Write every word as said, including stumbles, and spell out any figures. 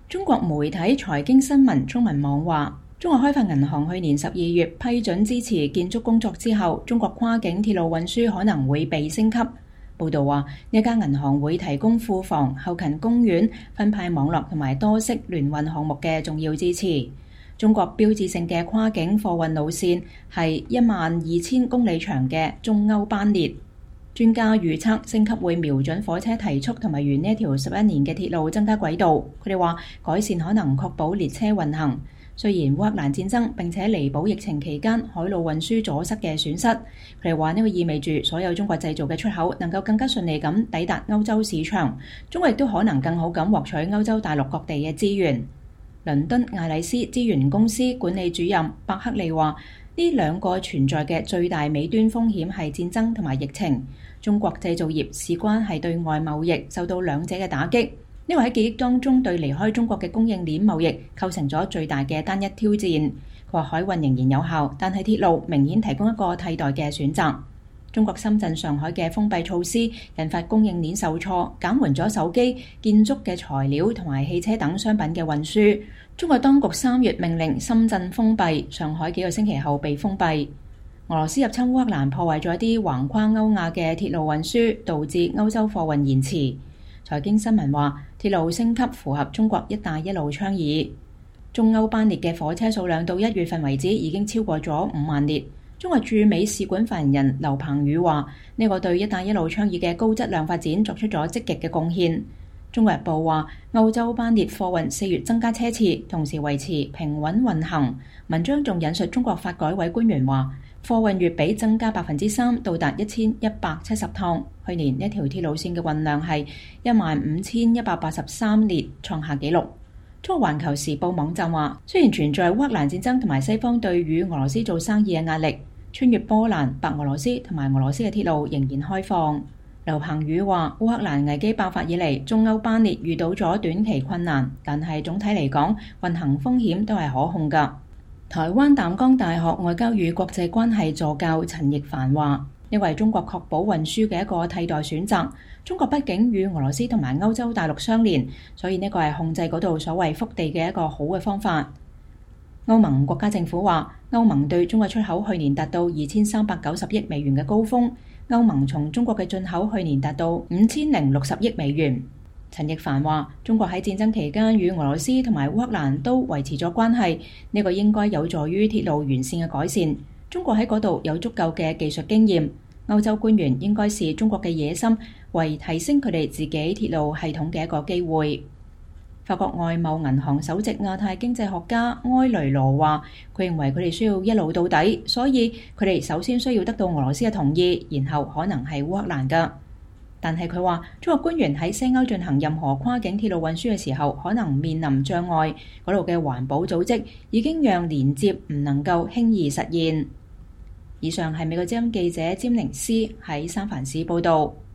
中國媒體財經新聞中文網話，中國開發銀行去年十二月批准支持建築工作之後，中國跨境鐵路運輸可能會被升級。報道話，呢家銀行會提供庫房、後勤公園、分派網絡同埋多式聯運項目嘅重要支持。中國標誌性嘅跨境貨運路線係一萬二千公里長嘅中歐班列。專家預測升級會瞄準火車提速同埋沿呢一條十一年嘅鐵路增加軌道。佢哋話改善可能確保列車運行。雖然烏克蘭戰爭並且彌補疫情期間海路運輸阻塞嘅損失，佢哋話呢個意味住所有中國製造嘅出口能夠更加順利咁抵達歐洲市場。中國亦都可能更好咁獲取歐洲大陸各地嘅資源。倫敦艾麗斯資源公司管理主任伯克利話：呢兩個存在嘅最大尾端風險係戰爭同埋疫情。中國製造業事關係對外貿易受到兩者嘅打擊，呢個喺記憶當中對離開中國嘅供應鏈貿易構成咗最大嘅單一挑戰。佢話海運仍然有效，但係鐵路明顯提供一個替代嘅選擇。中國深圳、上海嘅封閉措施引發供應鏈受挫，減緩咗手機、建築嘅材料同埋汽車等商品嘅運輸。中國當局三月命令深圳封閉，上海幾個星期後被封閉。俄羅斯入侵烏克蘭，破壞咗一啲橫跨歐亞嘅鐵路運輸，導致歐洲貨運延遲。財經新聞話，鐵路升級符合中國一帶一路倡議。中歐班列嘅火車數量到一月份為止已經超過咗五萬列。中國駐美使館發言人劉鵬宇話：呢個對一帶一路倡議嘅高質量發展作出咗積極嘅貢獻。中國日報話，歐洲班列貨運四月增加車次，同時維持平穩運行。文章仲引述中國發改委官員話，貨運月比增加百分之三，到達一千一百七十趟。去年一條鐵路線嘅運量係一萬五千一百八十三列，創下紀錄。中國環球時報網站話，雖然存在烏克蘭戰爭同埋西方對與俄羅斯做生意嘅壓力，穿越波蘭、白俄羅斯同埋俄羅斯嘅鐵路仍然開放。劉鵬宇話，烏克蘭危機爆發以嚟，中歐班列遇到咗短期困難，但係總體嚟講，運行風險都係可控㗎。台灣淡江大學外交與國際關係助教陳奕凡話，呢個係中國確保運輸嘅一個替代選擇。中國畢竟與俄羅斯同埋歐洲大陸相連，所以呢個係控制嗰度所謂腹地嘅一個好嘅方法。歐盟國家政府話，歐盟對中國出口去年達到二千三百九十億美元嘅高峰，歐盟從中國嘅進口去年達到五千零六十億美元。陳奕凡話，中國喺戰爭期間與俄羅斯同埋烏克蘭都維持咗關係，呢個應該有助於鐵路完善嘅改善。中國喺嗰度有足夠嘅技術經驗，歐洲官員應該視中國嘅野心為提升佢哋自己鐵路系統嘅一個機會。法國外貿銀行首席亞太經濟學家埃雷羅話，佢認為佢哋需要一路到底，所以佢哋首先需要得到俄羅斯嘅同意，然後可能係烏克蘭㗎。但係佢話，中國官員喺西歐進行任何跨境鐵路運輸嘅時候，可能面臨障礙。嗰度嘅環保組織已經讓連接唔能夠輕易實現。以上係美國之音記者詹寧斯喺三藩市報導。